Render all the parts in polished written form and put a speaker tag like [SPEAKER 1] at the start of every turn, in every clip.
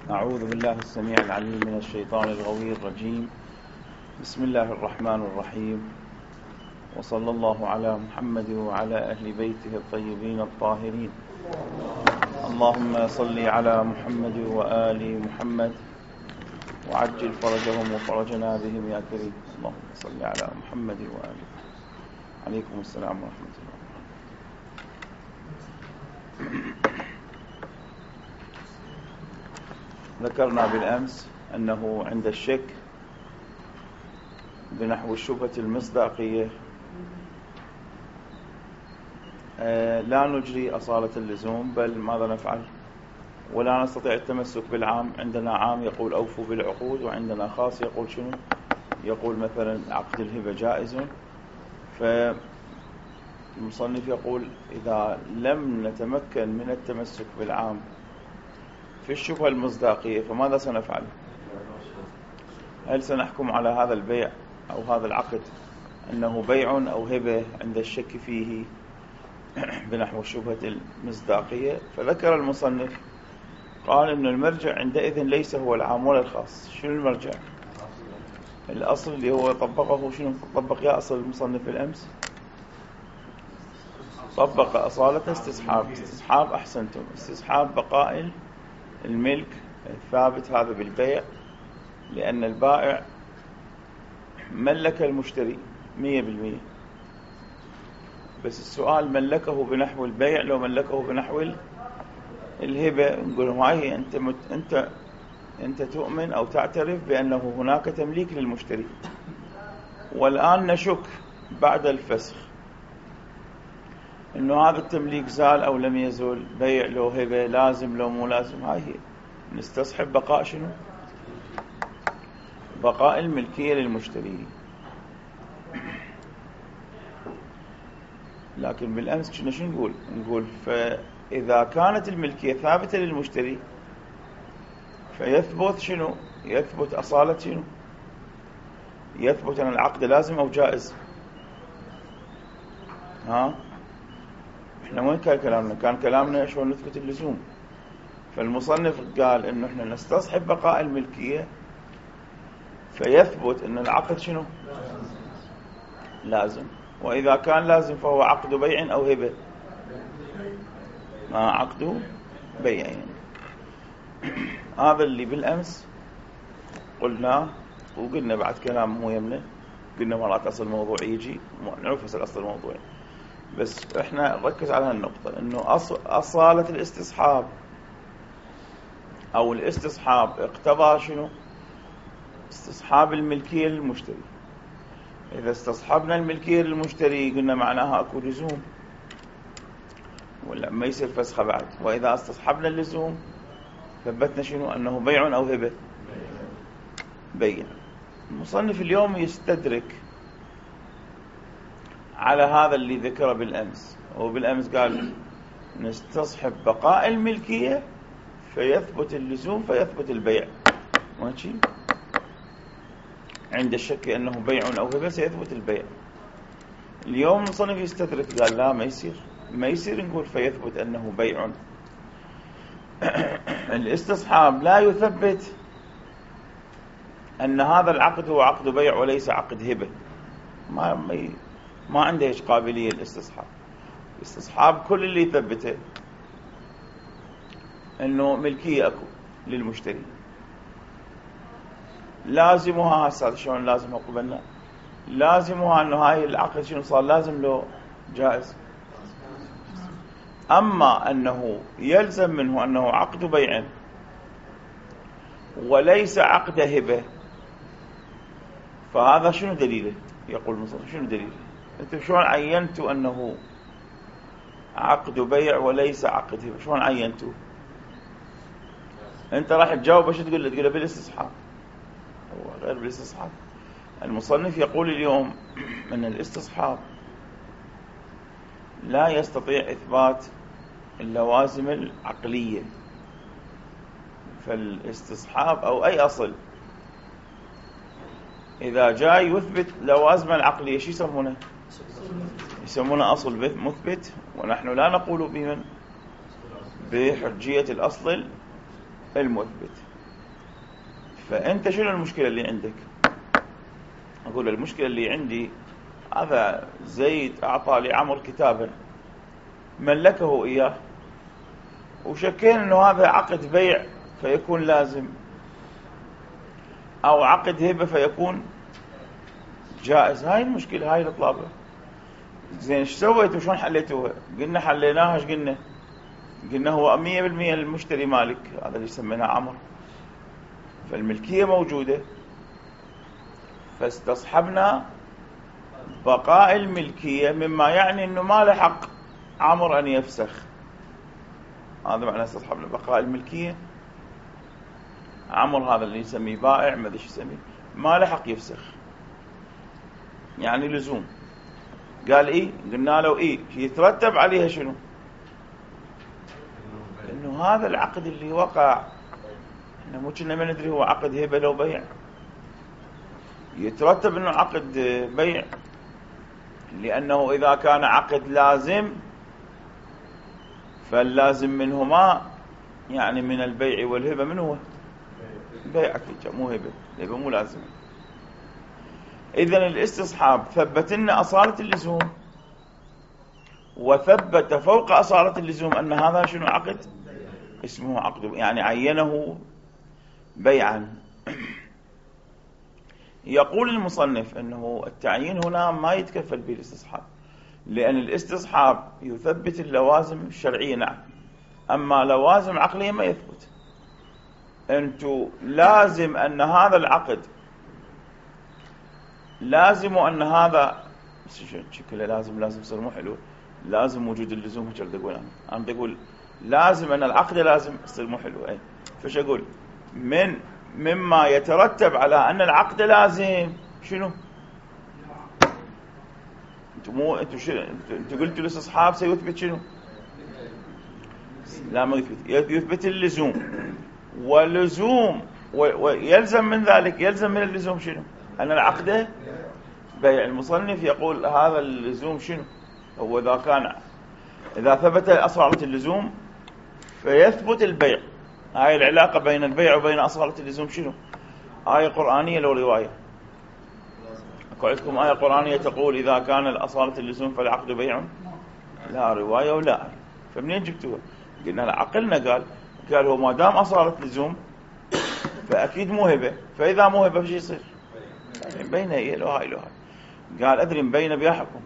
[SPEAKER 1] أعوذ بالله السميع العليم من الشيطان الغوي الرجيم. بسم الله الرحمن الرحيم، وصلى الله على محمد وعلى أهل بيته الطيبين الطاهرين. اللهم صل على محمد وآل محمد وعجل فرجهم وفرجنا بهم يا كريم. اللهم صل على محمد وآله. عليكم السلام ورحمة الله. ذكرنا بالأمس أنه عند الشك بنحو الشبهة المصداقية لا نجري أصالة اللزوم، بل ماذا نفعل؟ ولا نستطيع التمسك بالعام. عندنا عام يقول أوفوا بالعقود، وعندنا خاص يقول شنو؟ يقول مثلا عقد الهبة جائز. فالمصنف يقول إذا لم نتمكن من التمسك بالعام في الشبهة المصداقية فماذا سنفعل؟ هل سنحكم على هذا البيع أو هذا العقد أنه بيع أو هبة عند الشك فيه بنحو الشبهة المصداقية؟ فذكر المصنف قال إن المرجع عندئذ ليس هو العام ولا الخاص. شنو المرجع؟ الأصل اللي هو طبقه. شنو طبق يا أصل المصنف الأمس؟ طبق أصالة استصحاب أحسنتم، استصحاب بقاء الملك الثابت هذا بالبيع، لأن البائع ملك المشتري 100%. بس السؤال ملكه بنحو البيع لو ملكه بنحو الهبة؟ نقول هاي أنت تؤمن أو تعترف بأنه هناك تمليك للمشتري، والآن نشك بعد الفسخ إنه هذا التمليك زال أو لم يزول، بيع لو هبة، لازم لو مو لازم. هاي هي نستصحب بقاء شنو؟ بقاء الملكية للمشتري. لكن بالأمس كنا شنو نقول فإذا كانت الملكية ثابتة للمشتري فيثبت شنو؟ يثبت أصالة شنو؟ يثبت أن العقد لازم أو جائز. احنا وين كان كلامنا؟ كان كلامنا شلون نثبت اللزوم. فالمصنف قال انه احنا نستصحب بقاء الملكية فيثبت ان العقد شنو؟ لازم. واذا كان لازم فهو عقد بيع او هبة. عقد بيع. هذا اللي بالامس قلناه، وقلنا بعد كلام مو يمنا، قلنا مرات اصل الموضوع يجي نعرف اصل الموضوع، بس احنا نركز على هالنقطة انه اصالة الاستصحاب او الاستصحاب اقتضى شنو؟ استصحاب الملكية للمشتري. اذا استصحبنا الملكية للمشتري قلنا معناها اكو لزوم ولا ما يصير فسخة بعد. واذا استصحبنا اللزوم ثبتنا شنو؟ انه بيع او هبة. بيع. المصنف اليوم يستدرك على هذا اللي ذكره بالأمس. وبالأمس قال نستصحب بقاء الملكية فيثبت اللزوم فيثبت البيع. ماشي؟ عند الشك أنه بيع أو هبة سيثبت البيع. اليوم المصنف يستدرك قال لا، ما يصير نقول فيثبت أنه بيع. الاستصحاب لا يثبت أن هذا العقد هو عقد بيع وليس عقد هبة. ما عنده إيش قابلية الاستصحاب. الاستصحاب كل اللي يثبته انه ملكية اكو للمشتري. لازمها هسه شلون لازمها قبلنا؟ لازمها انه هاي العقد شنو صار لازم له جائز. اما انه يلزم منه انه عقد بيع وليس عقد هبة، فهذا شنو دليله؟ يقول المصنف شنو دليله؟ انتم شلون عينتوا انه عقد بيع وليس عقد هبة؟ شلون عينتوا؟ انت راح تجاوب ايش تقول له؟ تقول له بالاستصحاب. هو غير بالاستصحاب. المصنف يقول اليوم ان الاستصحاب لا يستطيع اثبات اللوازم العقلية. فالاستصحاب او اي اصل اذا جاي يثبت لوازم العقلية شو يسمونه؟ يسمونه اصل مثبت. ونحن لا نقول بمن؟ بحجية الاصل المثبت. فأنت شنو المشكلة اللي عندك؟ أقول المشكلة اللي عندي هذا زيد أعطى لعمر كتابا ملكه إياه، وشكينا أنه هذا عقد بيع فيكون لازم، أو عقد هبة فيكون جائز. هاي المشكلة، هاي الإطلابة. زين ايش سويتوا؟ شلون حليتوها؟ قلنا حليناها. ايش قلنا هو 100% المشتري مالك، هذا اللي سميناه عمر، فالملكية موجودة، فاستصحبنا بقاء الملكية، مما يعني انه ما له حق عمر ان يفسخ. هذا معنى استصحبنا بقاء الملكية. عمر هذا اللي يسميه بائع، ما ادري ايش يسميه، ما له حق يفسخ، يعني لزوم. قال ايه؟ قلنا له ايه يترتب عليها شنو؟ انه هذا العقد اللي وقع، احنا مو كنا ما ندري هو عقد هبة لو بيع، يترتب انه عقد بيع، لانه اذا كان عقد لازم فاللازم منهما يعني من البيع والهبة من هو؟ بيع مو هبة، الهبة مو لازم. اذن الاستصحاب ثبت لنا اصالة اللزوم، وثبت فوق اصالة اللزوم ان هذا شنو؟ عقد اسمه عقد، يعني عينه بيعا. يقول المصنف أنه التعيين هنا ما يتكفل به الاستصحاب، لأن الاستصحاب يثبت اللوازم الشرعية، نعم، أما لوازم عقلية ما يثبت. أنتو لازم أن هذا العقد، لازم أن هذا شكله لازم يصير مو حلو، لازم وجود اللزوم. ايش بدي اقول انا بدي اقول لازم ان العقد لازم يصير مو حلو. اي فش اقول؟ مما يترتب على ان العقد لازم شنو؟ انتوا قلتوا الاستصحاب سيثبت شنو؟ لا ما يثبت اللزوم، ولزوم ويلزم من ذلك، يلزم من اللزوم شنو؟ ان العقد بيع. المصنف يقول هذا اللزوم شنو هو؟ إذا ثبت أصالة اللزوم فيثبت البيع. هاي العلاقة بين البيع وبين أصالة اللزوم شنو؟ آية قرآنية لو رواية؟ أقول لكم آية قرآنية تقول إذا كان الأصالة اللزوم فالعقد بيع؟ لا رواية ولا. فمنين جبتوها؟ قلنا عقلنا قال هو ما دام أصالة لزوم فأكيد موهبة، فإذا موهبة فشي يصير؟ بين هي لو هاي. قال أدري مبين بها حكم.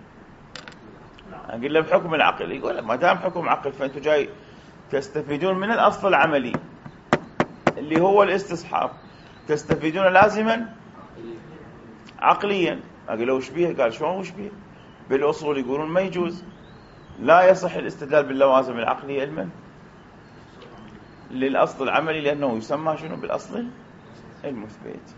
[SPEAKER 1] أقول له بحكم العقل. يقول ما دام حكم عقل فأنتوا جاي تستفيدون من الأصل العملي اللي هو الاستصحاب، تستفيدون لازما عقليا. أقول له وش بيه؟ قال شلون وش بيه؟ بالأصول يقولون ما يجوز، لا يصح الاستدلال باللوازم العقلية علما للأصل العملي، لأنه يسمى شنو؟ بالأصل المثبت.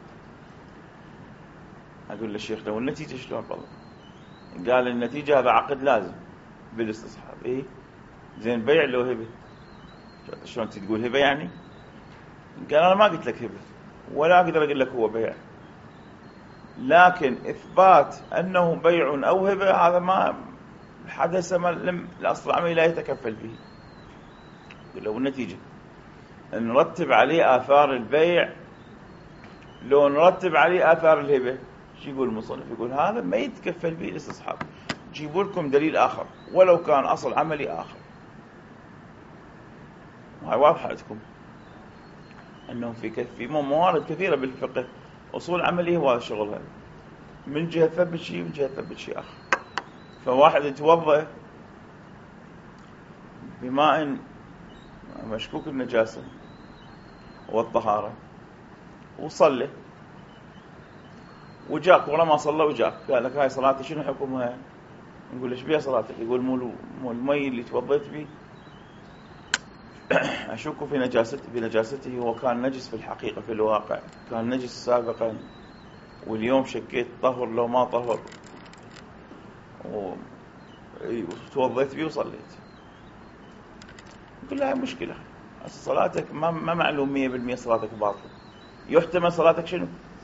[SPEAKER 1] أقول للشيخ لو النتيجة شلون والله؟ قال النتيجة هذا عقد لازم بالاستصحاب. إيه زين بيع لو هبة؟ شلون تقول هبة يعني؟ قال أنا ما قلت لك هبة ولا أقدر أقول لك هو بيع، لكن إثبات أنه بيع أو هبة هذا ما حدث، الأصل العملي لا يتكفل به. لو النتيجة نرتب عليه آثار البيع لو نرتب عليه آثار الهبة، شو يقول المصنف؟ يقول هذا ما يتكفل به الاستصحاب، جيبوا لكم دليل آخر ولو كان أصل عملي آخر. هاي واضحة عندكم أنه في موارد كثيرة بالفقه أصول عملية هو شغل هذا، من جهة ثبت شيء من جهة ثبت شيء آخر. فواحد يتوضأ بماء مشكوك النجاسة والطهارة وصلي، وجاك ورا ما صلى وجاك قال لك هاي صلاتي شنو حكمها؟ نقول ايش بيها صلاتك؟ يقول مو المي اللي توضيت به أشك في نجاسته، هو كان نجس في الحقيقة، في الواقع كان نجس سابقا، واليوم شكيت طهر لو ما طهر، وتوضيت به وصليت. يقول لها مشكلة صلاتك ما معلوم 100% صلاتك باطلة. يحتمل صلاتك شنو؟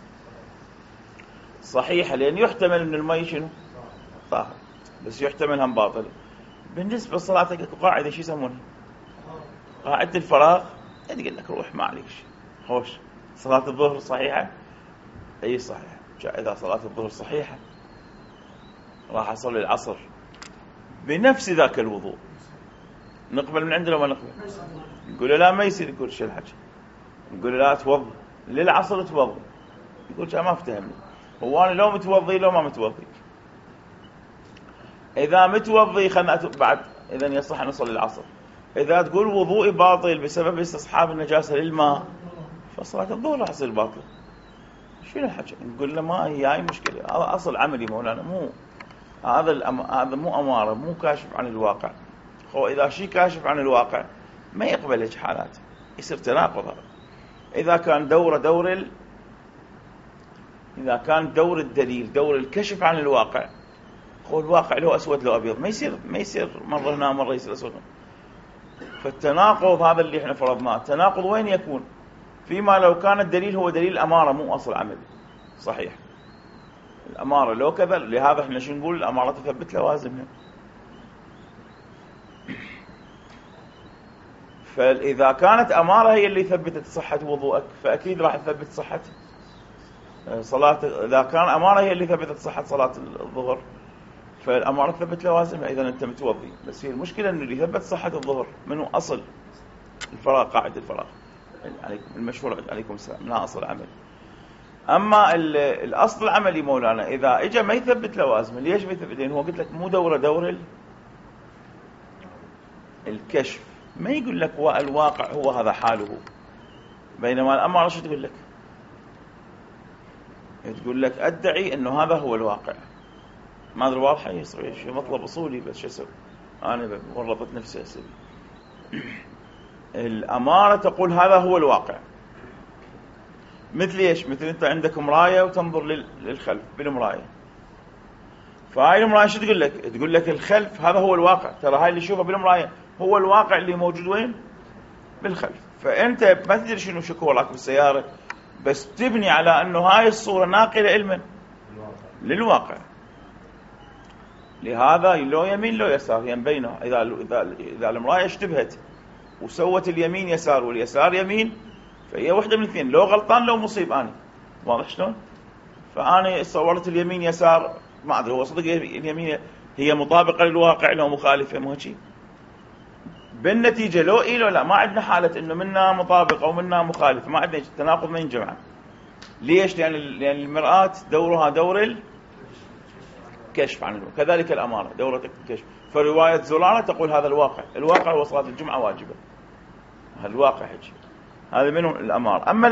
[SPEAKER 1] صحيحة، لأن يحتمل من المي شنو؟ طاهر، بس يحتمل هم باطل. بالنسبة لصلاتك قاعدة شو يسمونها؟ قاعدة الفراغ. تقول لك روح ما عليك شيء خوش، صلاة الظهر صحيحة؟ أي صحيحة. إذا صلاة الظهر صحيحة راح أصلي العصر بنفس ذاك الوضوء، نقبل من عنده وما نقبل؟ نقول له لا ما يصير. يقول شو الحكي؟ نقول له لا توضي للعصر توضي. يقول ما افتهمني، هو أنا لو متوضي لو ما متوضي؟ إذا متوضي خلنا بعد إذن يصح أن نصلي العصر. إذا تقول وضوئي باطل بسبب استصحاب النجاسة للماء فصلاة الظهر راح تصير باطلة. شنو الحكي؟ نقول له ما هي مشكلة، هذا أصل عملي مولانا، مو هذا مو أمارة، مو كاشف عن الواقع. هو إذا شيء كاشف عن الواقع ما يقبل هيك حالات، يصير تناقض. هذا إذا كان إذا كان دور الدليل دور الكشف عن الواقع، هو الواقع له أسود له أبيض، ما يصير مرة هنا مرة يصير أسود. فالتناقض هذا اللي احنا فرضناه، التناقض وين يكون؟ فيما لو كان الدليل هو دليل أمارة مو أصل عمل صحيح. الأمارة لو كذا، لهذا احنا شو نقول؟ الأمارة تثبت لوازمها. فإذا كانت أمارة هي اللي ثبتت صحة وضوءك فأكيد راح تثبت صحة صلاة. إذا كان أمارة هي اللي ثبتت صحة صلاة الظهر فالأمارة ثبت لوازمها، إذا أنت متوضي. بس هي المشكلة أنه اللي ثبت صحة الظهر منه أصل الفراغ، قاعدة الفراغ المشهور عليكم السلام، لا أصل عمل. أما الأصل العملي مولانا إذا إجا ما يثبت لوازمه، ليش ما يثبت؟ لأنه هو قلت لك مو دور الكشف، ما يقول لك الواقع هو هذا حاله. بينما الأمارة شو تقول لك؟ تقول لك أدعي أنه هذا هو الواقع. ما أدري واضحة يصير شيء مطلب أصولي، بس شو أسوي أنا ورطت نفسي أسوي. الأمارة تقول هذا هو الواقع. مثل إيش؟ مثل أنت عندك مراية وتنظر للخلف بالمراية، فهاي المراية شو تقول لك؟ تقول لك الخلف هذا هو الواقع، ترى هاي اللي تشوفه بالمراية هو الواقع اللي موجود وين؟ بالخلف. فأنت ما تدري شنو شكورك بالسيارة، بس تبني على أنه هاي الصورة ناقلة إلمن للواقع. لهذا لو يمين لو يسار ينبينه. إذا المراية اشتبهت وسوت اليمين يسار واليسار يمين فهي واحدة من الاثنين، لو غلطان لو مصيب أنا. واضح شلون؟ فأنا صورت اليمين يسار، ما أدري هو صدق اليمين هي مطابقة للواقع لو مخالفة، مو هيك؟ بالنتيجة لو لو لا ما عندنا حالة إنه منا مطابقة ومنا مخالفة، ما عندنا تناقض من جمعة. ليش؟ لأن المرآة دورها دور الكشف عن الواقع، كذلك الأمارة دورة الكشف. فرواية زرارة تقول هذا الواقع هو صلاة الجمعة واجبة، هذا الواقع هيك. هذا منهم الأمارة. أما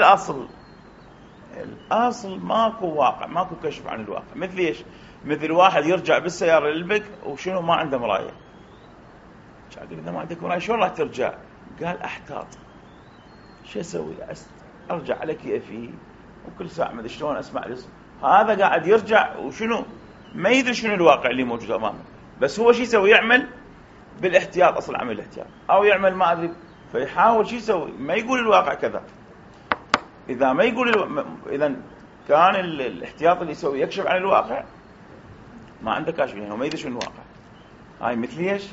[SPEAKER 1] الأصل ماكو واقع، ماكو كشف عن الواقع. مثل إيش؟ مثل واحد يرجع بالسيارة للبك وشنو ما عنده مراية. قال إذا ما عندك مراية شلون راح ترجع؟ قال أحتاط. شو أسوي؟ أرجع على كيفي وكل ساعة ما أدري شلون أسمع الاسم. هذا قاعد يرجع وشنو ما يدري شنو الواقع اللي موجود أمامه، بس هو شو يسوي؟ يعمل بالاحتياط، أصل عمل الاحتياط، أو يعمل ما أدري، فيحاول شو يسوي؟ ما يقول الواقع كذا. إذا ما يقول إذا كان الاحتياط اللي يسوي يكشف عن الواقع، ما عنده كاشف، يعني هو ما يدري شنو الواقع. هاي مثل ايش؟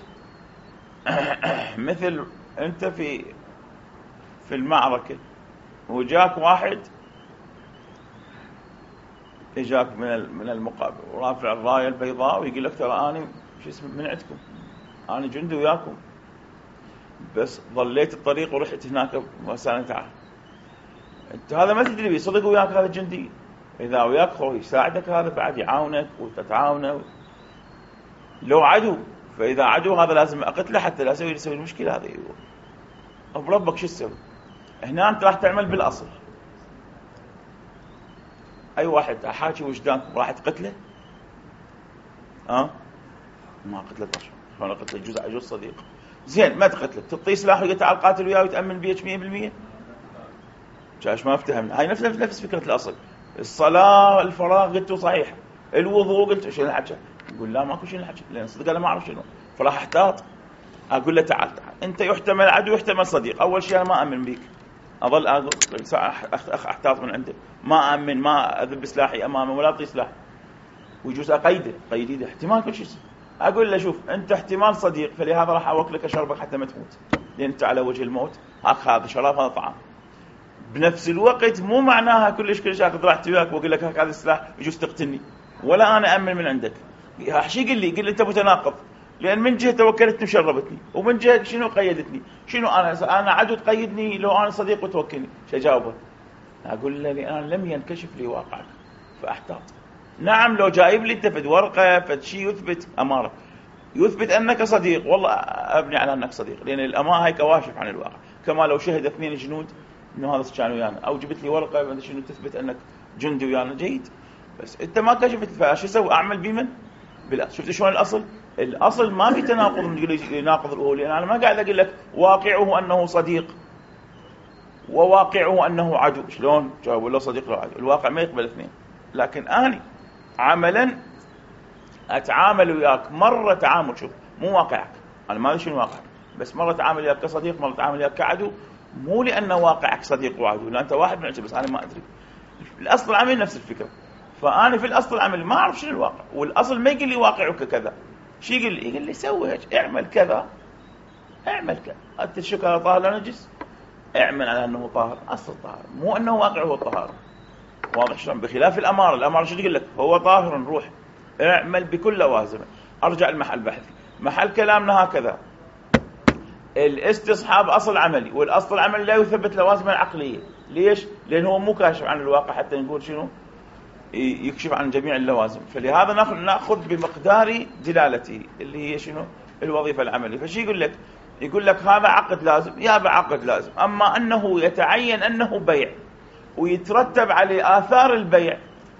[SPEAKER 1] مثل أنت في المعركة وجاك واحد يجاك من المقابل ورافع الراية البيضاء ويقول لك ترى أنا شو اسمه من عندكم، أنا جندي وياكم، بس ضليت الطريق ورحت هناك وسألني تعال. أنت هذا ما تدري صدق وياك هذا الجندي، إذا وياك خوي يساعدك هذا بعد يعاونك وتتعاونه. لو عدو، فإذا عدو هذا لازم أقتله حتى لا يسوي المشكلة هذه. بربك شو تسوي؟ هنا أنت راح تعمل بالأصل. أي واحد أحاكي وجدانكم راح تقتله؟ ما قتلت أشهر، شلون قتل جزء صديق؟ زين ما تقتله، تعطيه سلاح ويقول تعال قاتل وياه ويتأمن بيك 100%. شاش ما افتهمنا. هاي نفس فكرة الأصل. الصلاة الفراغ قلتوا صحيح، الوضوء قلت شنو الحكي؟ يقول لا ماكو شنو الحكي، لأن صدق أنا ما أعرف شنو. فراح احتاط، أقول له تعال أنت يحتمل عدو يحتمل صديق. أول شيء أنا ما أؤمن بيك، أظل أحتاط من عنده، ما أؤمن، ما أذب سلاحي أمامه ولا أعطي سلاح، ويجوز أقيده قيدي احتمال كل شيء. أقول له شوف أنت احتمال صديق، فلهذا راح أوكلك أشربك حتى ما تموت، لأن أنت على وجه الموت، هذا شراب هذا طعام. بنفس الوقت مو معناها كلش اخذ راحتي وياك واقول لك هذا السلاح يجوز تقتلني ولا انا امن من عندك. شو يقول لي انت متناقض، لان من جهه توكلتني وشربتني، ومن جهه شنو قيدتني، شنو انا عدو تقيدني لو انا صديق وتوكلني. شو اجاوبه؟ اقول له الان لم ينكشف لي واقعك فاحتاط. نعم لو جايب لي انت فد ورقه فد شيء يثبت اماره يثبت انك صديق، والله ابني على انك صديق، لان الامانه هاي كواشف عن الواقع. كما لو شهد 2 جنود انه هذا كان ويانا، او جبت لي ورقه شنو تثبت انك جندي ويانا، جيد. بس انت ما كشفت، فايش اسوي؟ اعمل بمن؟ بالاصل. شفت شلون الاصل ما في تناقض يناقض الاول، لان انا ما قاعد اقول لك واقعه انه صديق وواقعه انه عدو. شلون جاوب ولا صديق ولا عدو؟ الواقع ما يقبل اثنين. لكن اني عملا اتعامل وياك مره تعامل، شوف مو واقعك، انا ما ادري شنو واقعك، بس مره اتعامل وياك كصديق، مره اتعامل وياك كعدو، مو لان واقعك صديق وعدو، لا انت واحد من عشرة، بس انا ما ادري. الاصل العملي نفس الفكره. فانا في الاصل العملي ما اعرف شنو الواقع، والاصل ما يقول لي واقعك كذا. شو يقول لي؟ يقول لي سوي هيك، اعمل كذا اعمل كذا، انت الشكر طاهر لا نجس، اعمل على انه طاهر، اصل طاهر، مو انه واقعه الطهاره. واضح شلون؟ بخلاف الاماره شو تقول لك؟ هو طاهر، نروح اعمل بكل لوازمه. ارجع المحل بحثي، محل كلامنا هكذا. الاستصحاب اصل عملي، والاصل العملي لا يثبت لوازمه العقليه. ليش؟ لان هو مو كاشف عن الواقع حتى نقول شنو يكشف عن جميع اللوازم. فلهذا ناخذ بمقدار دلالته اللي هي شنو؟ الوظيفه العمليه. فشي يقول لك هذا عقد لازم، يابا عقد لازم، اما انه يتعين انه بيع ويترتب عليه آثار البيع،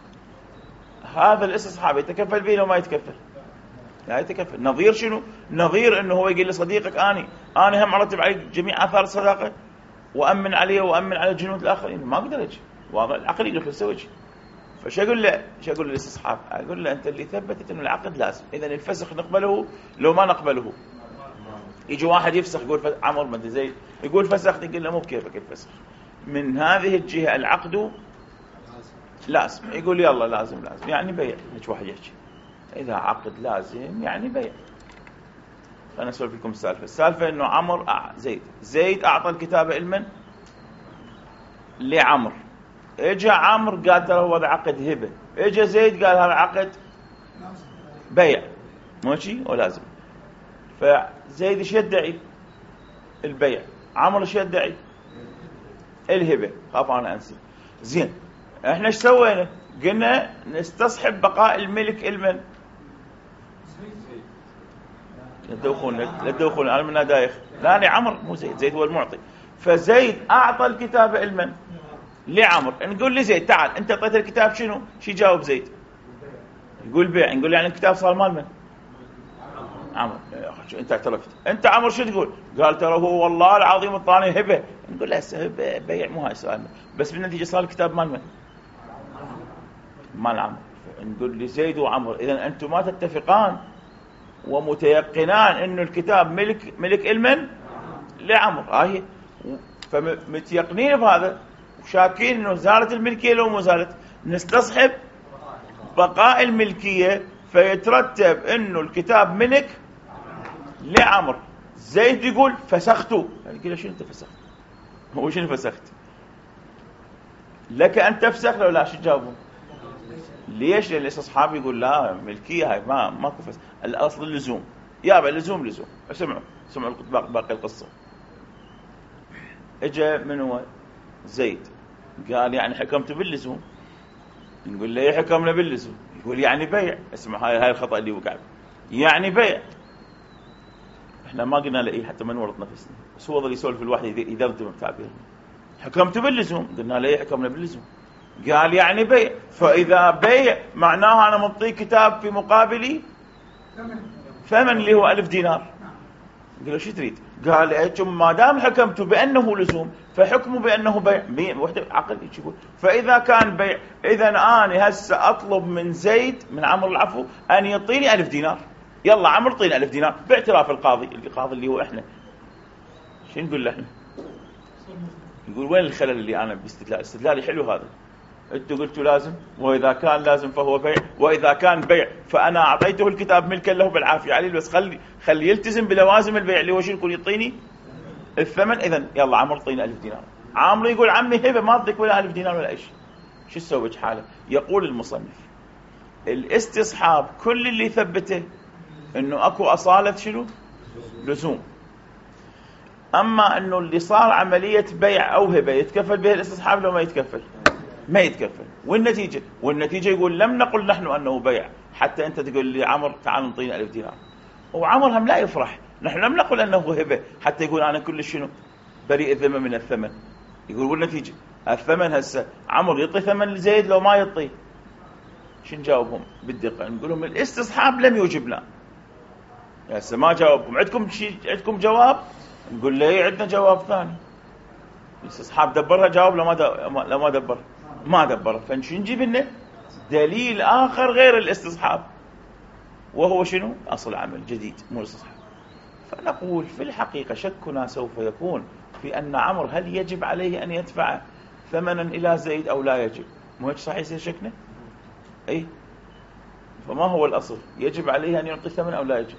[SPEAKER 1] هذا الاستصحاب يتكفل به لو ما يتكفل؟ لا يتكفل. نظير شنو؟ نظير انه هو يقول لصديقك اني هم ارتب عليك جميع آثار الصداقه وامن عليه وامن على الجنود الاخرين، ما اقدر اجي. واضح؟ العقل يقول اسوي شيء. فش اقول له؟ الاستصحاب اقول له انت اللي ثبتت انه العقد لازم، اذا الفسخ نقبله لو ما نقبله. يجي واحد يفسخ يقول عمر ما ادري زي يقول فسخت، يقول له مو بكيفك الفسخ، من هذه الجهه العقد لازم. يقول يلا لازم يعني بيع. هيك واحد يحكي اذا عقد لازم يعني بيع. خلينا نسولف لكم السالفه انه عمر زيد اعطى الكتابه لمن؟ لعمر. اجى عمر قال ترى هو عقد هبه، اجى زيد قال هذا عقد بيع، ماشي ولازم. فزيد ايش يدعي؟ البيع. عمر ايش يدعي؟ الهبه. خاف انا انسى. زين احنا ايش سوينا؟ قلنا نستصحب بقاء الملك المن؟ لا تدوخون انا من دايخ. لا عمر مو زيد هو المعطي. فزيد اعطى الكتاب المن؟ لعمر. نقول لزيد تعال انت اعطيت الكتاب شنو؟ شو يجاوب زيد؟ يقول بيع. نقول يعني الكتاب صار مال من؟ عمر. انت اعترفت. انت عمر شو تقول؟ قال ترى هو والله العظيم الطاني هبه. نقول له هسه هبه بيع مو هاي سؤالنا، بس بالنتيجه صار الكتاب مال من؟ مال عمر. نقول لزيد وعمر اذا انتم ما تتفقان ومتيقنان انه الكتاب ملك المن؟ لعمر. هاي فمتيقنين بهذا وشاكين انه زالت الملكيه لو مو زالت. نستصحب بقاء الملكيه فيترتب انه الكتاب ملك لعمر. زيد يقول فسخته. يقول شنو انت فسخت؟ هو شنو فسخت؟ لك ان تفسخ لو لا. شو تجاوبون؟ ليش؟ لان الاستصحاب يقول لا ملكيه هاي ماكو فسخ، الاصل اللزوم. يابا لزوم. سمعوا باقي القصه. اجى من هو؟ زيد قال يعني حكمت باللزوم. نقول له حكمنا باللزوم. يقول يعني بيع. اسمع هاي الخطأ اللي وقع، يعني بيع. احنا ما قلنا له حتى ما نورط نفسنا، بس هو ظل يسولف الواحد يدردم بتعبيره. حكمت باللزوم. قلنا له حكمنا باللزوم. قال يعني بيع. فاذا بيع معناها انا منطيك كتاب في مقابلي ثمن اللي هو 1000 دينار. قال له شو تريد؟ قال انتم ما دام حكمتوا بانه لزوم فحكموا بانه بيع. وحده عقل يقول فاذا كان بيع اذا انا هسه اطلب من زيد من عمرو العفو ان يعطيني 1000 دينار. يلا عمرو اعطيني 1000 دينار باعتراف القاضي اللي هو احنا. شو نقول له احنا؟ يقول وين الخلل اللي انا باستدلال؟ استدلالي حلو هذا. انتوا قلتوا لازم، واذا كان لازم فهو بيع، واذا كان بيع فانا اعطيته الكتاب ملكا له بالعافيه عليه، بس خلي يلتزم بلوازم البيع اللي هو شنو؟ يكون يعطيني الثمن. اذا يلا عمرو اعطيني 1000 دينار. عمرو يقول عمي هبة ما أعطيك ولا 1000 دينار ولا أي شيء، شو تسوي بحاله؟ يقول المصنف الاستصحاب كل اللي ثبته انه اكو اصالة شنو؟ لزوم. اما انه اللي صار عملية بيع او هبة يتكفل به الاستصحاب لو ما يتكفل؟ ما يتكفل. والنتيجة يقول لم نقل نحن انه بيع حتى انت تقول لي عمر تعال نعطينا 1000 دينار، وعمر هم لا يفرح. نحن لم نقل انه هبة حتى يقول انا كل شنو بريء الذمة من الثمن. يقول والنتيجة الثمن هسه عمر يعطي ثمن لزيد لو ما يعطي. شو نجاوبهم بالدقة؟ نقول لهم الاستصحاب لم يوجبنا. هسه ما جاوبكم، عندكم جواب؟ نقول له عندنا جواب ثاني. الاستصحاب دبرها جاوب لو ما دبر ما دبر، فنشو نجيب لنا دليل آخر غير الاستصحاب، وهو شنو؟ أصل عمل جديد مو الاستصحاب. فنقول في الحقيقة شكنا سوف يكون في أن عمر هل يجب عليه أن يدفع ثمنا إلى زيد أو لا يجب. مو هيك صحيح يصير شكنا؟ أي فما هو الأصل؟ يجب عليه أن يعطي ثمن أو لا يجب؟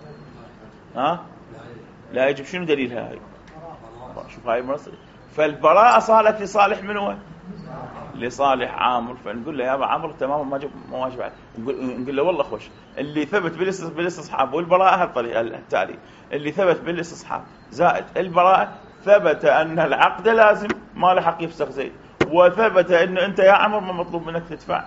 [SPEAKER 1] لا يجب. شنو دليلها هاي؟ شوف هاي مرصد. فالبراءة صارت لصالح من هو؟ لصالح عامر. فنقول له يا أبا عمر تماما ما واجب عليه. نقول له والله خوش اللي ثبت بالاستصحاب والبراءة هالطريقة التالي اللي ثبت بالاستصحاب زائد البراءة ثبت أن العقد لازم ما له حق يفسخ زيد، وثبت أن أنت يا عمر ما مطلوب منك تدفع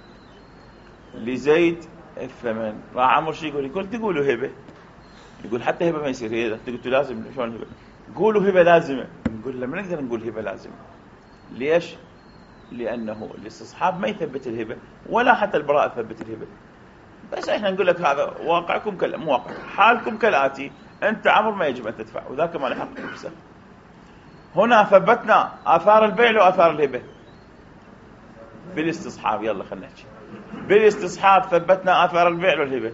[SPEAKER 1] لزيد الثمن. راح عمر شو يقول تقولوا هبة. يقول حتى هبة ما يصير، هي قلت له لازم. شلون هبة؟ قولوا هبة لازمة. نقول له ما نقدر نقول هبة لازمة. ليش؟ لأنه الاستصحاب ما يثبت الهبة ولا حتى البراءة ثبت الهبة. بس احنا نقول لك هذا واقعكم مو واقع، حالكم كالآتي: أنت عمر ما يجب أن تدفع وذاك ما له حق يفسخ. هنا ثبتنا آثار البيع وآثار الهبة بالاستصحاب. يلا خلنا نحكي بالاستصحاب ثبتنا آثار البيع والهبة.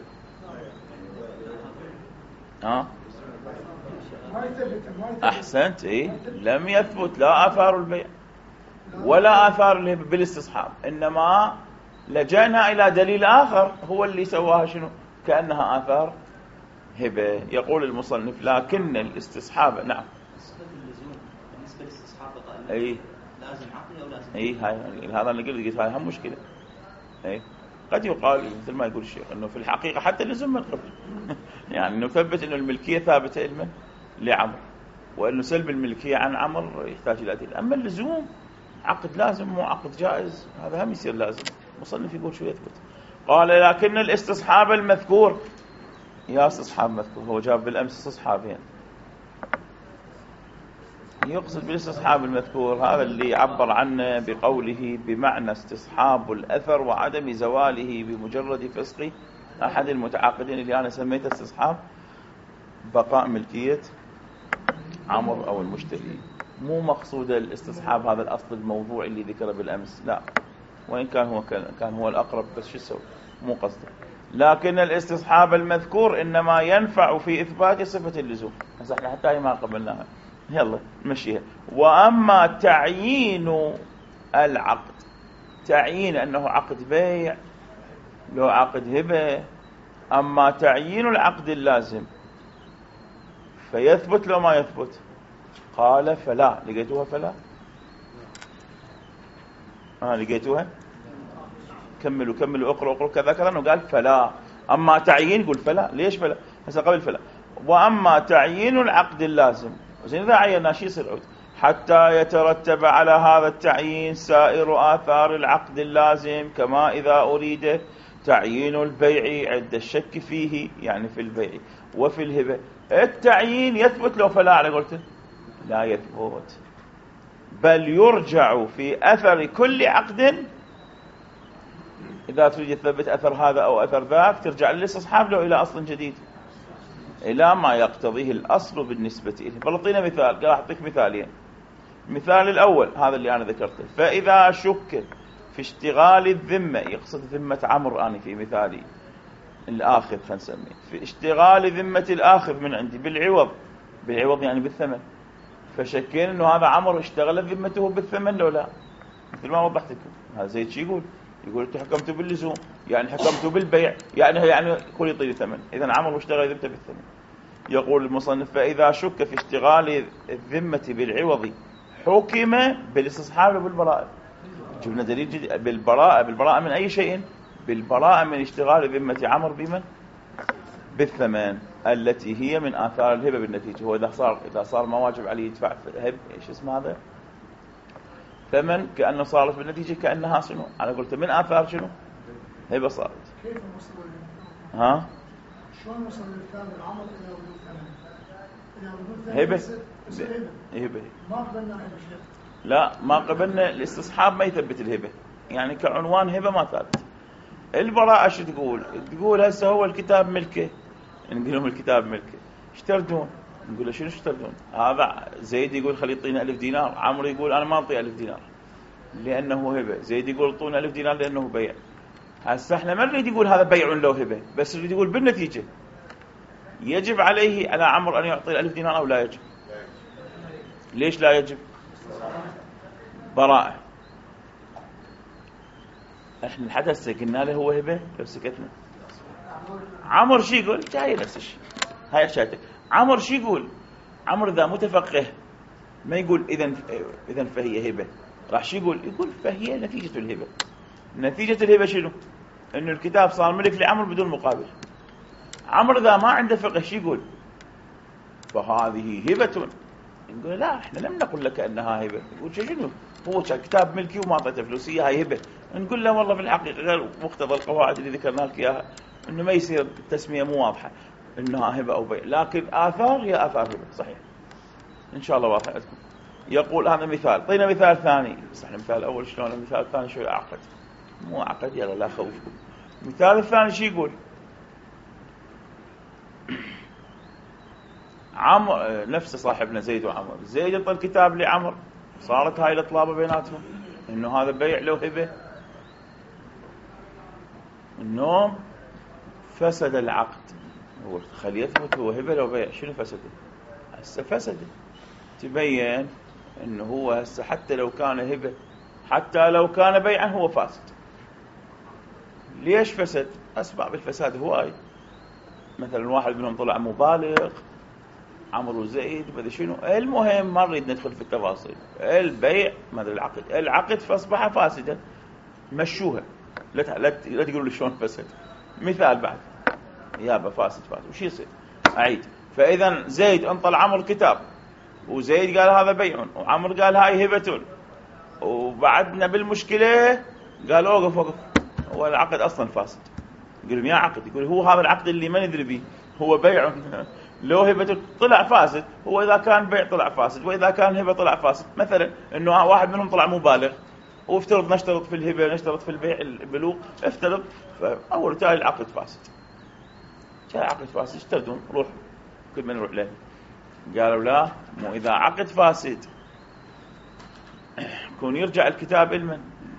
[SPEAKER 1] أحسنت. لم يثبت لا آثار البيع ولا آثار الهبة بالاستصحاب، إنما لجأنا إلى دليل آخر هو اللي سواها شنو كأنها آثار هبة. يقول المصنف لكن الاستصحاب نعم
[SPEAKER 2] بالنسبة للاستصحاب
[SPEAKER 1] لازم عقلي أو لازم هاي هذا اللي قلت هاي هم مشكلة. قد يقال مثل ما يقول الشيخ انه في الحقيقة حتى اللزوم من قبل يعني نثبت انه الملكية ثابتة لمن؟ لعمر، وانه سلب الملكية عن عمر يحتاج الى دليل. اما اللزوم عقد لازم مو عقد جائز، هذا هم يصير لازم. مصنف يقول شو يثبت؟ قال لكن الاستصحاب المذكور. يا استصحاب مذكور هو جاب بالامس استصحابين. يقصد بالاستصحاب المذكور هذا اللي عبر عنه بقوله بمعنى استصحاب الأثر وعدم زواله بمجرد فسق أحد المتعاقدين، اللي أنا سميته استصحاب بقاء ملكية عمر أو المشتري. مو مقصود الاستصحاب هذا الأصل الموضوع اللي ذكره بالأمس، لا، وإن كان هو الأقرب، بس شو يسوي مو قصده. لكن الاستصحاب المذكور إنما ينفع في إثبات صفة اللزوم. هسه احنا حتى ما قبلناها، يلا نمشيها. وأما تعيين العقد، تعيين أنه عقد بيع لو عقد هبة، أما تعيين العقد اللازم فيثبت لو ما يثبت. قال فلا. لقيتوها فلا؟ لقيتوها؟ كملوا اقرأوا كذا انه قال فلا. أما تعيين قل فلا. ليش فلا؟ هسه قبل فلا. وأما تعيين العقد اللازم، زين إذا عينا شيء يصير عود حتى يترتب على هذا التعيين سائر آثار العقد اللازم، كما إذا أريد تعيين البيع عند الشك فيه، يعني في البيع وفي الهبة. التعيين يثبت لو فلا على قلت لا يثبت، بل يرجع في أثر كل عقد. إذا تريد تثبت أثر هذا أو أثر ذاك ترجع للاستصحاب له إلى أصل جديد، إلى ما يقتضيه الأصل بالنسبة إليه. بلطينا مثال، قال أعطيك مثالين. مثال الأول هذا اللي أنا ذكرته: فإذا شك في اشتغال الذمة، يقصد ذمة عمرو أنا في مثالي الآخذ، خلينا نسميه في اشتغال ذمة الآخذ من عندي بالعوض يعني بالثمن. فشكين إنه هذا عمرو اشتغل ذمته بالثمن لو لا، مثل ما وضحت لكم. هذا زيد شي يقول أنت حكمتوا باللزوم، يعني حكمتوا بالبيع، يعني كل يطيل ثمن. إذن عمرو اشتغل ذمته بالثمن. يقول المصنف: فإذا شك في اشتغال الذمة بالعوض حكم بالاستصحاب وبالبراءة. جبنا دليل بالبراءة من أي شيء؟ بالبراءة من اشتغال ذمة عمرو بمن؟ بالثمن التي هي من آثار الهبة بالنتيجة. هو إذا صار ما واجب عليه يدفع هب، إيش اسمه هذا؟ ثمن، كأنه صارت بالنتيجة كأنها شنو؟ أنا قلت من آثار شنو؟ هبة صارت.
[SPEAKER 3] كيف وصل؟
[SPEAKER 1] ها؟
[SPEAKER 3] شلون وصل الكتاب العمر إلى وجود ثمن؟ إلى وجود
[SPEAKER 1] هبة. هبة.
[SPEAKER 3] ما قبلنا هذا الشيء.
[SPEAKER 1] لا، ما قبلنا الاستصحاب ما يثبت الهبة، يعني كعنوان هبة ما ثابت. البراءة شو تقول؟ تقول هسه هو الكتاب ملكه، نقول لهم الكتاب ملكه، ايش تردون؟ نقول له شنو ايش تردون؟ هذا زيد يقول خلي يعطينا 1000 دينار، عمرو يقول انا ما اعطي 1000 دينار لانه هبه، زيد يقول اعطونا 1000 دينار لانه بيع. هسه احنا ما نريد يقول هذا بيع له هبه، بس نريد يقول بالنتيجه يجب عليه على عمرو ان يعطي 1000 دينار او لا يجب؟ ليش لا يجب؟ براءة. احنا الحدث قلنا له هو هبه لو سكتنا. عمر شي يقول؟ جاي نفس الشيء، هاي حشاتك. عمر شي يقول؟ عمر ذا متفقه ما يقول اذا فهي هبه، راح شي يقول؟ يقول فهي نتيجه الهبه. نتيجه الهبه شنو؟ انه الكتاب صار ملك لعمر بدون مقابل. عمر ذا ما عنده فقه شي يقول؟ فهذه هبه. نقول لا، احنا لم نقل لك انها هبه. يقول شنو؟ هو كتاب ملكي وما اعطيته فلوس، هي هبه. نقول له والله في الحقيقه غير مقتضى القواعد اللي ذكرنا لك اياها، انه ما يصير التسميه مو واضحه انها هبه او بيع، لكن اثار هي اثار هبه. صحيح، ان شاء الله واضح عندكم. يقول هذا مثال. طينا مثال ثاني، بس احنا مثال اول شلون، المثال الثاني شوي اعقد، مو اعقد، يلا لا خوفكم. المثال الثاني شو يقول؟ عمرو نفسه صاحبنا زيد وعمر، زيد يعطي الكتاب لعمر، صارت هاي الاطلابه بيناتهم انه هذا بيع له هبه. النوم فسد العقد. هو خلي يثبت هو هبه لو بيع، شنو فسده؟ هسه فسد. تبين انه هو هسه حتى لو كان هبه، حتى لو كان بيعا، هو فاسد. ليش فسد؟ اسباب الفساد هواي. مثلا واحد منهم طلع مبالغ، عمرو وزيد ما ادري شنو، المهم ما نريد ندخل في التفاصيل. البيع ما ادري العقد فاصبح فاسدا، مشوها. لا تقولوا لي شلون فسد. مثال بعد يابا فاسد وش يصير؟ اعيد. فاذا زيد انطى عمرو كتاب، وزيد قال هذا بيع، وعمرو قال هاي هبه، وبعدنا بالمشكله قال اوقف هو العقد اصلا فاسد. يقول لهم يا عقد، يقول هو هذا العقد اللي ما ندري به هو بيع لو هبه طلع فاسد. هو اذا كان بيع طلع فاسد، واذا كان هبه طلع فاسد. مثلا انه واحد منهم طلع مبالغ، وافترض نشترط في الهبه نشترط في البيع البلوغ، افترض، فاول تالي العقد فاسد. جاء عقد فاسد، اشتردون روح كل من يروح له. قالوا لا، مو اذا عقد فاسد يكون يرجع الكتاب لمن؟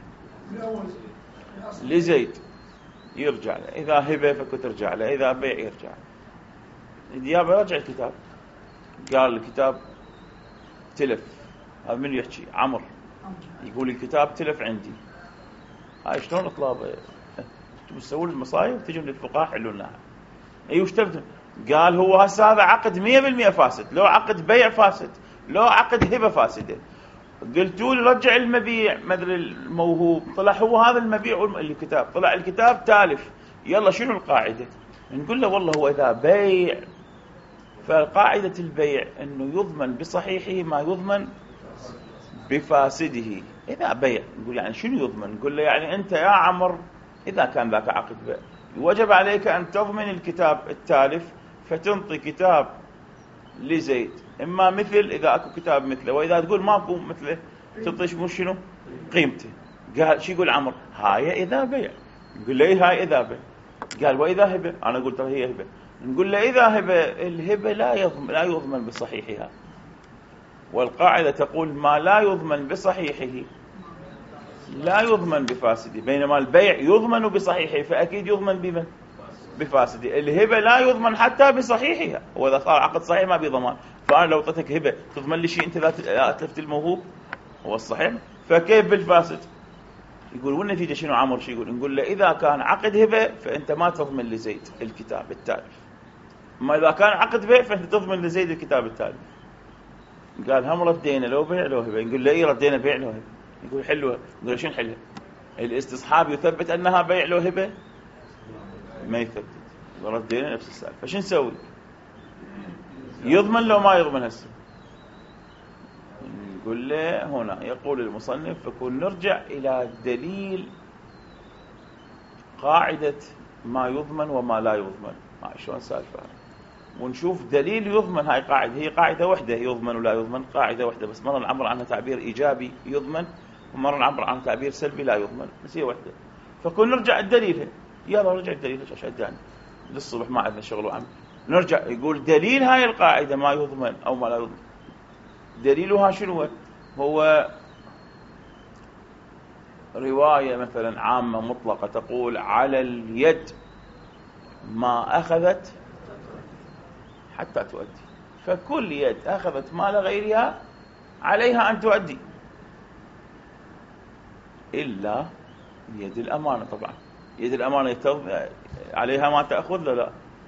[SPEAKER 1] لزيد، يرجع له. اذا هبه فكنت ترجع له، اذا بيع يرجع. الديابه رجع الكتاب، قال الكتاب تلف. هذا من يحكي؟ عمر يقول الكتاب تلف عندي. هاي شلون اطلابه؟ تسوون المصايب تجون للفقهاء حلونها. اي وش تبدو؟ قال هو هسه هذا عقد 100% فاسد، لو عقد بيع فاسد، لو عقد هبه فاسده. قلتوا لي رجع المبيع مدري الموهوب، طلع هو هذا المبيع الكتاب، طلع الكتاب تالف. يلا شنو القاعده؟ نقول له والله هو اذا بيع، فقاعده البيع انه يضمن بصحيحه ما يضمن بفاسده. اذا بيع نقول يعني شنو يضمن؟ نقول له يعني انت يا عمر اذا كان ذاك عقد بيع وجب عليك ان تضمن الكتاب التالف، فتنطي كتاب لزيد، اما مثل اذا اكو كتاب مثله، واذا تقول ماكو مثله تعطيش مو شنو قيمته. قال شو يقول عمر؟ هاي اذا بيع. نقول له هاي اذا بيع. قال واذا هبه؟ انا قلت له هي هبه. نقول له اذا هبه، الهبه لا يضمن بصحيحها، والقاعده تقول ما لا يضمن بصحيحه لا يضمن بفاسده، بينما البيع يضمن بصحيحه، فاكيد يضمن بمن؟ بفاسده. الهبه لا يضمن حتى بصحيحها، واذا صار عقد صحيح ما بضمان. فانا لو اعطيتك هبه تضمن لي شيء انت لا اتلفت الموهوب؟ هو الصحيح. فكيف بالفاسد؟ يقول والنتيجه شنو عمر شو يقول؟ نقول له اذا كان عقد هبه فانت ما تضمن لزيد الكتاب التالف، اما اذا كان عقد بيع فانت تضمن لزيد الكتاب التالف. قال هم ردينا لو بيع لو هبه. نقول له اي ردينا بيع لو هبه. يقول حلوه. نقول شنو نحلها؟ الاستصحاب يثبت انها بيع لو هبه؟ ما يثبت. ردينا نفس السالفه. فشو نسوي؟ يضمن لو ما يضمن هسه؟ نقول له هنا يقول المصنف فكون نرجع إلى دليل قاعدة ما يضمن وما لا يضمن. شلون سالفة؟ ونشوف دليل يضمن. هاي قاعدة، هي قاعدة وحدة، يضمن ولا يضمن قاعدة وحدة، بس مرة نعبر عنها تعبير إيجابي يضمن، ومرة نعبر عنها تعبير سلبي لا يضمن، بس هي وحدة. فكون نرجع الدليل. يلا رجع الدليل عشان أداني للصبح ما عندنا شغل وعمل. نرجع يقول دليل هاي القاعدة ما يضمن أو ما لا يضمن، دليلها شنو هو؟ رواية مثلا عامة مطلقة تقول على اليد ما أخذت حتى تؤدي، فكل يد أخذت مال غيرها عليها أن تؤدي إلا يد الأمانة. طبعا يد الأمانة عليها ما تأخذ لا.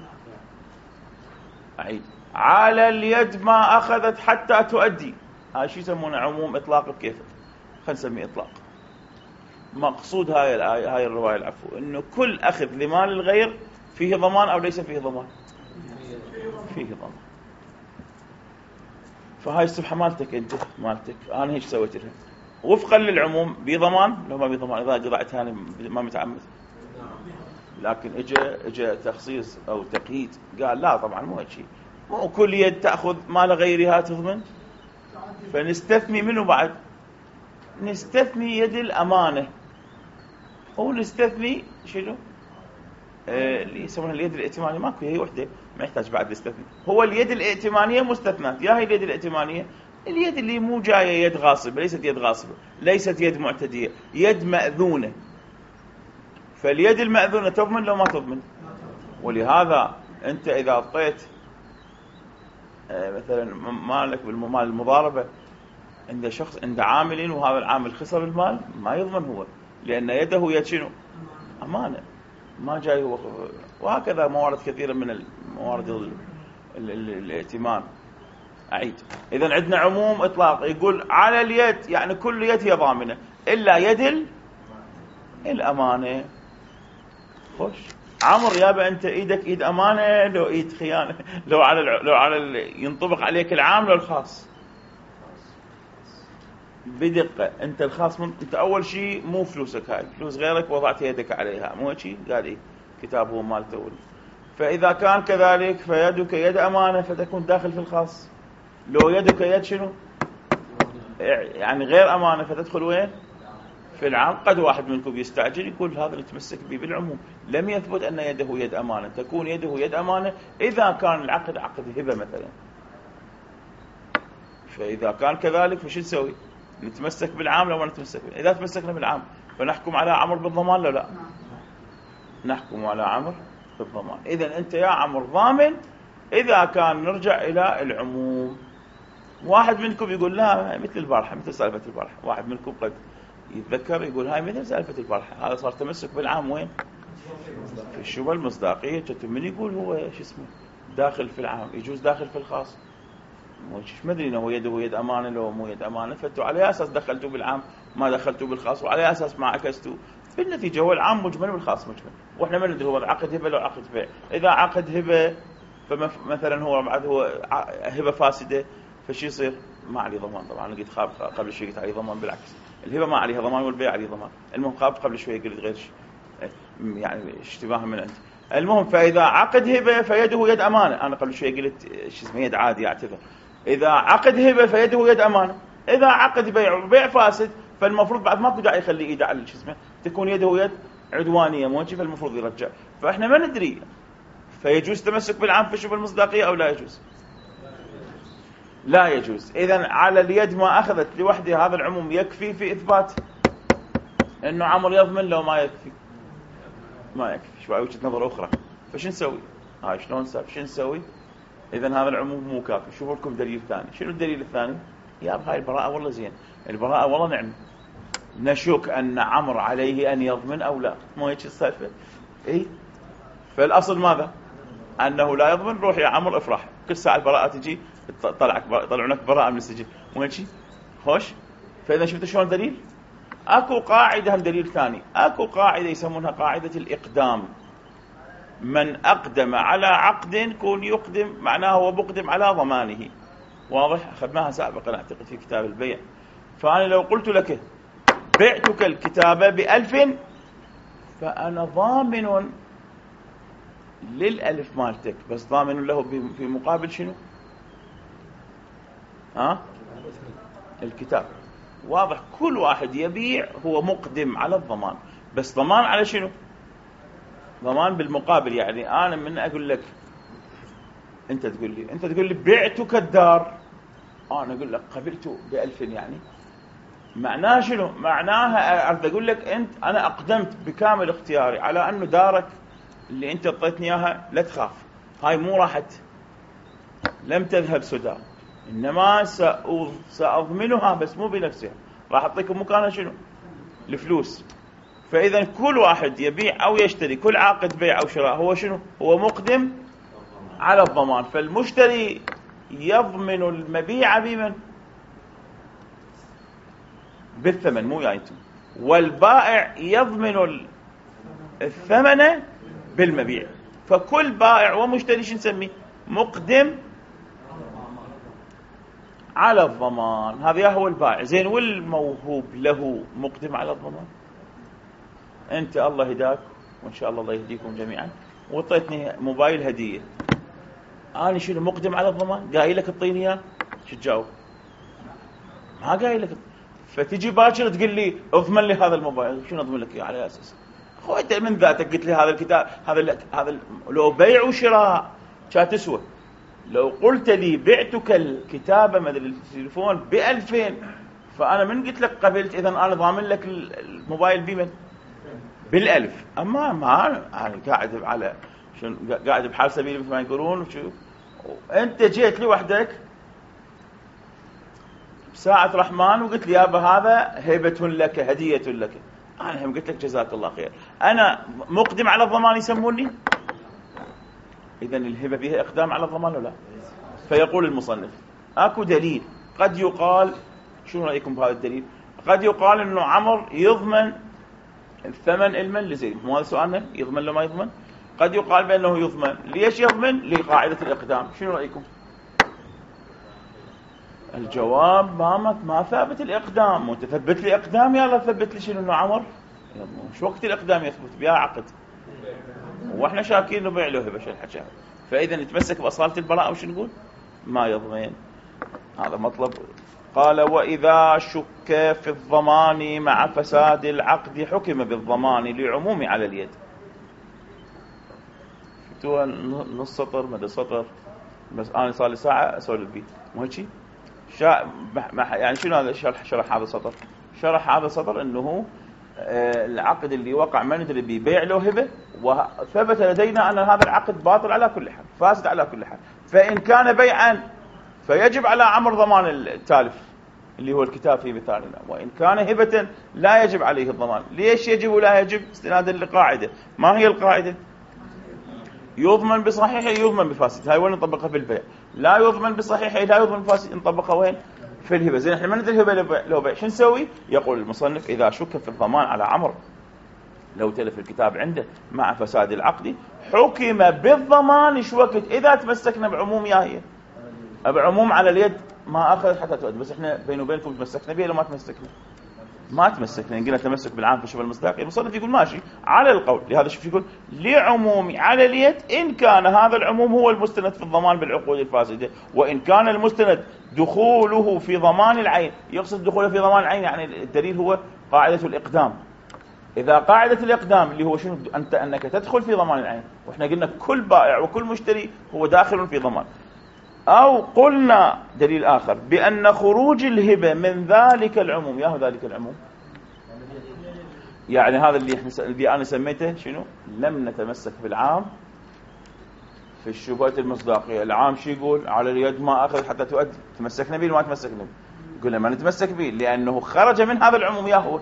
[SPEAKER 1] أعيد، على اليد ما أخذت حتى تؤدي. هاي شو يسمونه؟ عموم إطلاق بكيف، خلينا نسميه إطلاق. مقصود هاي الآية، هاي الرواية العفو، إنه كل أخذ لمال الغير فيه ضمان أو ليس فيه ضمان؟ فيه ضمان. فهاي السبحة مالتك أنت، مالتك أنا هيك سويت لها وفقا للعموم بضمان لو ما بضمان إذا قطعتها ما متعمد. لكن اجى تخصيص أو تقييد قال لا طبعا مو هيك شيء، مو كل يد تأخذ مال غيرها تضمن. فنستثني منه بعد، نستثني يد الأمانة، أو نستثني شنو اللي يسمونها اليد الائتمانية. ماكو، هي وحدة ما يحتاج بعد نستثني. هو اليد الائتمانية مستثنات. يا هي اليد الائتمانية اليد اللي مو جاية يد غاصبة، ليست يد غاصبة، ليست يد معتدية، يد مأذونة. فاليد المأذونة تضمن لو ما تضمن. ولهذا أنت إذا أعطيت مثلا مالك بالمال المضاربة عند شخص، عند عامل، وهذا العامل خسر المال، ما يضمن هو، لأن يده يد شنو؟ أمانة، ما جاي هو. وهكذا موارد كثيرة من الموارد الائتمان. أعيد، إذن عندنا عموم إطلاق يقول على اليد، يعني كل يد هي ضامنة إلا يد الأمانة. خوش عمر يابا أنت إيدك إيد أمانة لو إيد خيانة؟ لو على ينطبق عليك العام لو الخاص؟ بدقة أنت الخاص أنت أول شيء مو فلوسك، هاي فلوس غيرك وضعت يدك عليها، مو شيء قال إيه كتاب هو مالته. فإذا كان كذلك فيدك يد أمانة فتكون داخل في الخاص. لو يدك يد شنو؟ يعني غير أمانة فتدخل وين؟ في العام. قد واحد منكم يستعجل يقول هذا نتمسك به بالعموم. لم يثبت أن يده يد أمانة. تكون يده يد أمانة إذا كان العقد عقد هبة مثلا. فإذا كان كذلك فشو نسوي؟ نتمسك بالعام لو ما نتمسك به؟ إذا تمسكنا بالعام فنحكم على عمر بالضمان لو لا؟ نحكم على عمر بالضمان. إذن أنت يا عمر ضامن إذا كان نرجع إلى العموم. واحد منكم يقول لا مثل البارحة، مثل سالفة البارحة. واحد منكم قد يتذكر يقول هاي مثل سالفة البارحة، هذا صار تمسك بالعام وين؟ في الشبهة المصداقية. من يقول هو شو اسمه داخل في العام، يجوز داخل في الخاص. مش مدري انه يده يد امانه لو مو يد امانه. فانتوا على اساس دخلتوا بالعام ما دخلتوا بالخاص، وعلى اساس ما عكستوا. بالنتيجه هو العام مجمل والخاص مجمل، واحنا ما ندري هو عقد هبه لو عقد بيع. اذا عقد هبه فمثلا هو بعد هو هبه فاسده فشي يصير؟ ما عليه ضمان. طبعا لقيت خاب قبل شوي قلت عليه ضمان، بالعكس الهبه ما عليها ضمان والبيع عليه ضمان. المهم خاب قبل شوي قلت غير شيء، يعني اشتباه من عندي. المهم فاذا عقد هبه فيده يد امانه. انا قبل شوي قلت شو اسمه يد عادي، اعتذر. إذا عقد هبة فيده يد أمانة. إذا عقد بيع فاسد فالمفروض بعد ماكو داعي يخلي إيده على شو اسمه، تكون يده يد عدوانية موجه، فالمفروض يرجع. فإحنا ما ندري فيجوز تمسك بالعام في الشبهة المصداقية أو لا يجوز؟ لا يجوز. إذن على اليد ما أخذت لوحدها هذا العموم يكفي في إثبات إنه عمر يضمن لو ما يكفي؟ ما يكفي. شوي وجهة نظر أخرى. فش نسوي؟ هاي شلون شو نسوي؟ إذن هذا العموم مو كافي. شوفوا لكم دليل ثاني. شنو الدليل الثاني؟ يا بهاي البراءة والله زين، البراءة والله نعم. نشك أن عمر عليه أن يضمن أو لا، مو هيك السالفة؟ إيه؟ فالأصل ماذا؟ أنه لا يضمن. روح يا عمر افرح، كل ساعة البراءة تجي يطلعونك براءة من السجن مو هيك خوش. فإذا شفت شلون دليل. اكو قاعدة هم دليل ثاني، اكو قاعدة يسمونها قاعدة الإقدام. من أقدم على عقد كون يقدم معناه هو مقدم على ضمانه. واضح؟ أخذناها سابقا أعتقد في كتاب البيع. فأنا لو قلت لك بعتك الكتابة ب1000 فأنا ضامن لل1000 مالتك، بس ضامن له في مقابل شنو؟ الكتاب. واضح؟ كل واحد يبيع هو مقدم على الضمان، بس ضمان على شنو؟ ضمان بالمقابل. يعني أنا من أقول لك أنت تقول لي بعتك الدار، أنا أقول لك قبلته ب1000، يعني معناها شنو؟ معناها أريد أقول لك أنا أقدمت بكامل اختياري على أنه دارك اللي أنت اعطيتني إياها لا تخاف، هاي مو راحت، لم تذهب سدى، إنما سأضمنها بس مو بنفسها، راح أعطيكم مكانها شنو؟ الفلوس. فإذا كل واحد يبيع أو يشتري، كل عاقد بيع أو شراء هو شنو؟ هو مقدم على الضمان. فالمشتري يضمن المبيع بمن؟ بالثمن، مو يايتم. والبائع يضمن الثمن بالمبيع. فكل بائع ومشتري شو نسميه؟ مقدم على الضمان. هذا هو البائع. زين، والموهوب له مقدم على الضمان. أنت الله هداك وإن شاء الله يهديكم جميعا، وطيتني موبايل هدية، أنا شنو مقدم على الضمان؟ قايل لك اعطيني إياه، شو تجاوب؟ ما قايل لك. فتجي باكر تقول لي اضمن لي هذا الموبايل. شنو اضمن لك على اساس؟ اخوي انت من ذاتك قلت لي هذا الكتاب، هذا لو بيع وشراء كانت تسوى. لو قلت لي بعتك الكتابه مثل التليفون ب2000 فانا من قلت لك قبلت، اذا انا ضامن لك الموبايل بمن؟ بال1000. اما ما انا قاعد على شنو، قاعد بحال سبيل مثل ما يقولون. انت جيت لي وحدك ساعة رحمن وقلت لي يابا هذا هبة لك، هدية لك، أنا هم قلت لك جزاك الله خير، أنا مقدم على الضمان يسموني. إذن الهبة فيها إقدام على الضمان ولا لا؟ فيقول المصنف أكو دليل قد يقال، شو رأيكم بهذا الدليل؟ قد يقال إنه عمر يضمن الثمن المن لزيد. مو هذا سؤالنا؟ يضمن لو ما يضمن؟ قد يقال بأنه يضمن. ليش يضمن؟ لقاعدة الإقدام. شنو رأيكم؟ الجواب ما ثابت الإقدام. وتثبت لي إقدام، يلا ثبت لي شنو إنه عمر. شو وقت الإقدام يثبت بها عقد، وإحنا شاكين إنه بيع له هبة شو الحكي. فإذا نتمسك بأصالة البراءة وش نقول؟ ما يضمن. هذا مطلب. قال وإذا شك في الضمان مع فساد العقد حكم بالضمان لعموم على اليد. شفتوها نص سطر مدى سطر، بس أنا صار لي ساعة أسولف بيه مو هيك. يعني شنو هذا شرح هذا السطر؟ شرح هذا السطر انه العقد اللي وقع ما ندري ببيع له هبه، وثبت لدينا ان هذا العقد باطل على كل حال، فاسد على كل حال. فان كان بيعا فيجب على عمر ضمان التالف اللي هو الكتاب في مثالنا، وان كان هبه لا يجب عليه الضمان. ليش يجب ولا يجب؟ استنادا لقاعده. ما هي القاعده؟ يضمن بصحيحه يضمن بفاسد. هاي وين نطبقها بالبيع؟ لا يضمن بصحيحه لا يضمن بفاسد، نطبقها وين؟ في الهبه. زين احنا ما ندري الهبه لو بيع شو نسوي؟ يقول المصنف اذا شك في الضمان على عمر لو تلف الكتاب عنده مع فساد العقد حكم بالضمان. شو وقت؟ اذا تمسكنا بعموم ياهي، بعموم على اليد ما اخذ حتى تؤدي. بس احنا بيني وبينكم تمسكنا بيه لو ما تمسكنا؟ ما تمسكنا. قلنا تمسك بالعام في شبه المصداقية. المصنف يقول ماشي على القول. لهذا شوف يقول لعموم على اليد إن كان هذا العموم هو المستند في الضمان بالعقود الفاسدة، وإن كان المستند دخوله في ضمان العين. يقصد دخوله في ضمان العين يعني الدليل هو قاعدة الإقدام. إذا قاعدة الإقدام اللي هو شنو؟ أنك تدخل في ضمان العين، وإحنا قلنا كل بائع وكل مشتري هو داخل في ضمان. أو قلنا دليل آخر بأن خروج الهبة من ذلك العموم. ياهو ذلك العموم يعني هذا اللي أنا سميته شنو؟ لم نتمسك بالعام في الشبهات المصداقية. العام شو يقول؟ على اليد ما أخذ حتى تؤدي. تمسكنا به وما تمسكنا به؟ قلنا ما نتمسك به لأنه خرج من هذا العموم. ياهو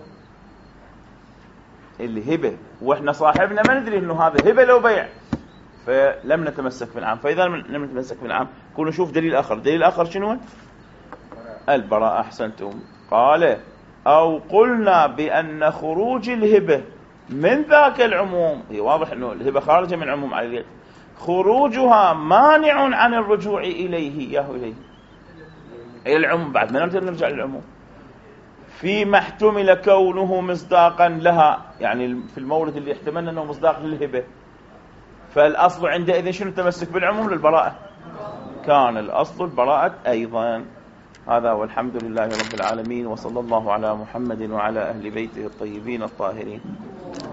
[SPEAKER 1] الهبة، وإحنا صاحبنا ما ندري إنه هذا هبة لو بيع، فلم نتمسك بالعام. فإذا لم نتمسك بالعام كون نشوف دليل آخر. دليل آخر شنو؟ البراءة. أحسنتم. قال أو قلنا بأن خروج الهبة من ذاك العموم، هي واضح أنه الهبة خارجة من عموم على اليد، خروجها مانع عن الرجوع إليه إلى العموم. بعد ما نرجع للعموم فيما احتمل كونه مصداقا لها، يعني في المورد اللي احتملنا أنه مصداق للهبة، فالأصل عندئذ شنو؟ التمسك بالعموم للبراءة، كان الأصل البراءة أيضا. هذا والحمد لله رب العالمين، وصلى الله على محمد وعلى أهل بيته الطيبين الطاهرين.